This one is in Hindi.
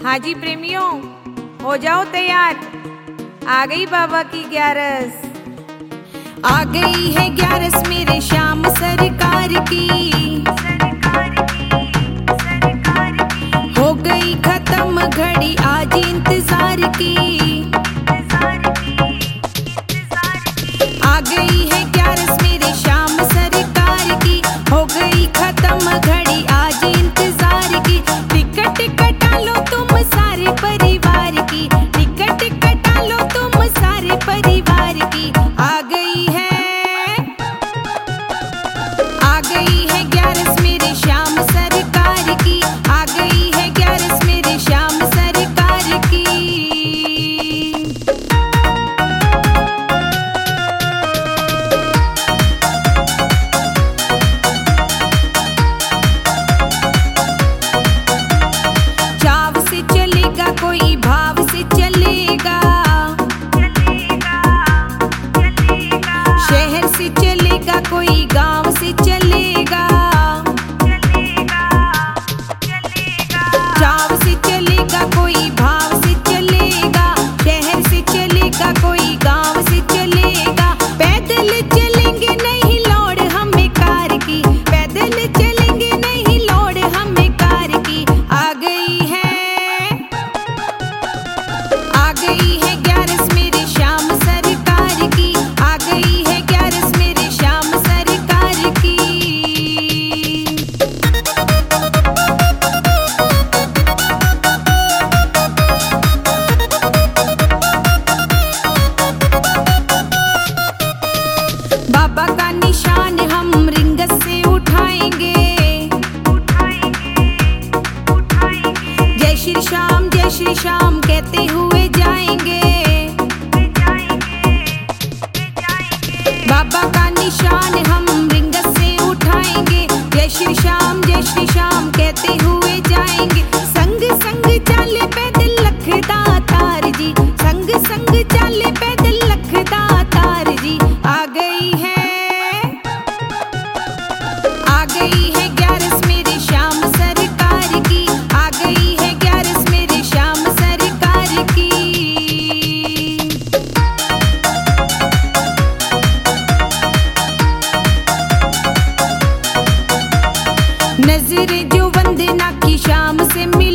हाँ जी प्रेमियों, हो जाओ तैयार, आ गई बाबा की ग्यारस। आ गई है ग्यारस मेरे श्याम सरकार की, हो गई खत्म घड़ी आज इंतजार की। आ गई है ग्यारस मेरे श्याम सरकार की, हो गई खत्म घड़ी आज इंतजार की। टिकट कटा लो तुम सारे परिवार की, टिकट कटा लो तुम सारे परिवार की। आ गई है ग्यारस मेरे श्याम सरकार की, आ गई है ग्यारस मेरे श्याम सरकार की। चाव से चलेगा कोई भाव से चलेगा, शहर से चलेगा कोई गांव से चलेगा। चाव से चलेगा कोई भाव से चलेगा, शहर से चलेगा कोई गांव से चलेगा। पैदल चलेंगे नहीं लौड़ हमें कार की, पैदल चलेंगे नहीं लौड़ हमें कार की। आ गई है ग्यारस मेरे श्याम सरकार की, आ गई है ग्यारस मेरे श्याम सरकार की। बाबा का निशान हम रिंगस से उठाएंगे, जय श्री श्याम कहते हुए जाएंगे। बाबा का निशान हम रिंगस से उठाएंगे, जय श्री श्याम कहते हुए जाएंगे। संग संग चाले पैदल लखदातार जी, संग संग चाले पैदल लखदातार जी। आ गई है ग्यारस मेरे श्याम सरकार की, आ गई है ग्यारस मेरे श्याम सरकार की। नजरें जो वंदना की शाम से मिली,